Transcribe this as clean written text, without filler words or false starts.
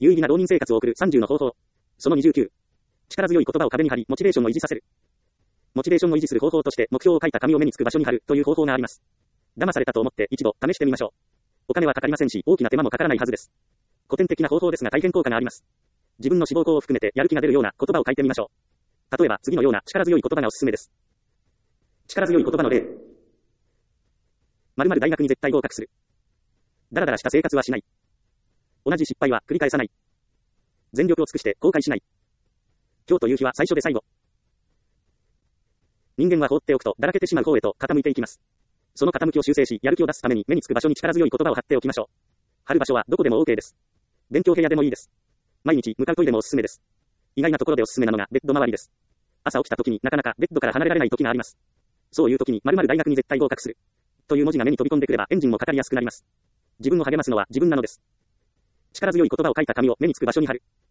有意義な浪人生活を送る30の方法。その29。力強い言葉を壁に貼り、モチベーションを維持させる。モチベーションを維持する方法として、目標を書いた紙を目につく場所に貼るという方法があります。騙されたと思って一度試してみましょう。お金はかかりませんし、大きな手間もかからないはずです。古典的な方法ですが大変効果があります。自分の志望校を含めてやる気が出るような言葉を書いてみましょう。例えば次のような力強い言葉がおすすめです。力強い言葉の例。〇〇大学に絶対合格する。だらだらした生活はしない。同じ失敗は繰り返さない。全力を尽くして後悔しない。今日という日は最初で最後。人間は放っておくとだらけてしまう方へと傾いていきます。その傾きを修正し、やる気を出すために目につく場所に力強い言葉を貼っておきましょう。貼る場所はどこでも OK です。勉強部屋でもいいです。毎日向かうトイレもおすすめです。意外なところでおすすめなのがベッド周りです。朝起きた時になかなかベッドから離れられない時があります。そういう時に〇〇大学に絶対合格するという文字が目に飛び込んでくればエンジンもかかりやすくなります。自分を励ますのは自分なのです。力強い言葉を書いた紙を目につく場所に貼る。